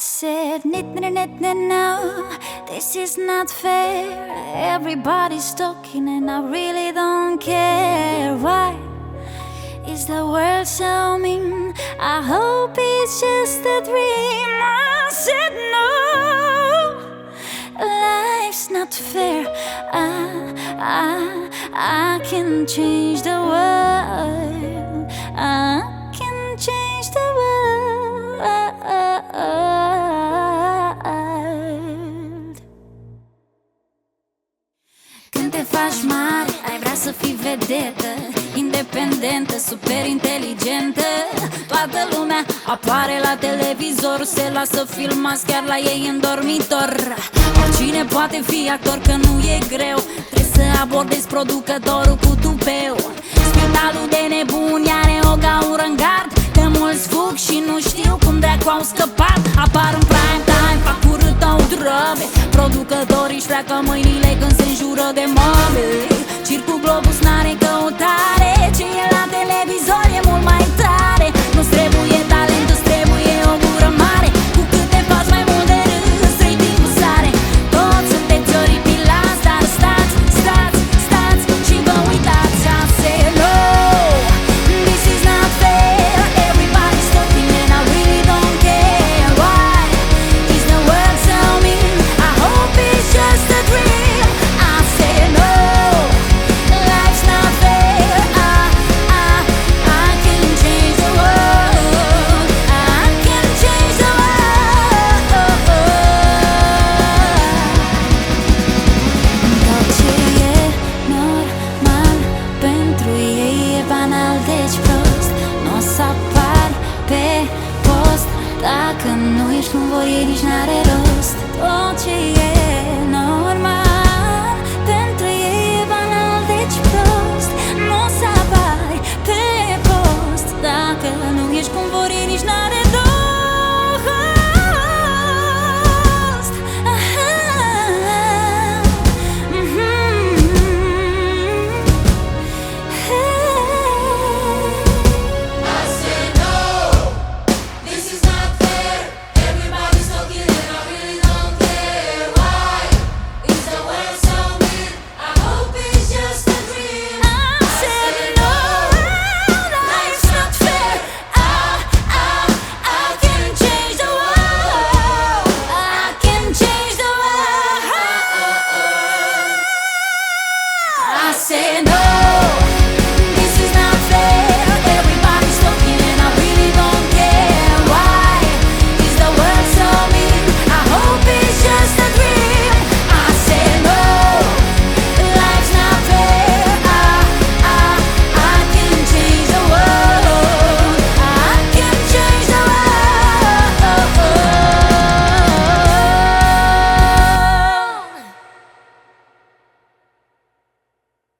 said, no, this is not fair. Everybody's talking and I really don't care. Why is the world so mean? I hope it's just a dream. I said no, life's not fair. I can change the world. I can change the world. Când te faci mare, ai vrea să fii vedetă, independentă, super inteligentă. Toată lumea apare la televizor, se lasă filmați chiar la ei în dormitor. Oricine poate fi actor, că nu e greu, trebuie să abordezi producătorul cu tupeu. Spitalul de nebuni are o gaură în gard, că mulți fug și nu știu cum dracu au scăpat. Apar în prime time, fac urât-o drăbe, producătorii își pleacă mâinile când se înjură de mame. Circul Globus n-are căutare, ce e la televizor e mult mai tare. Nu-ți trebuie talent, îți trebuie o gură mare. Cu cât te faci mai mult de râs, ratingul sare. Toți sunteți oripilați, dar stați și vă uitați. I said no, this is not fair. Everybody's talking and I really don't care. Why is the world so mean? I hope it's just a dream. I said no, life's not fair. I can change the world. I can change the world. Tot ce e normal pentru ei e banal, deci prost. N-o să apar pe post. Dacă nu ești cum vor ei, nici n-are rost. Tot ce e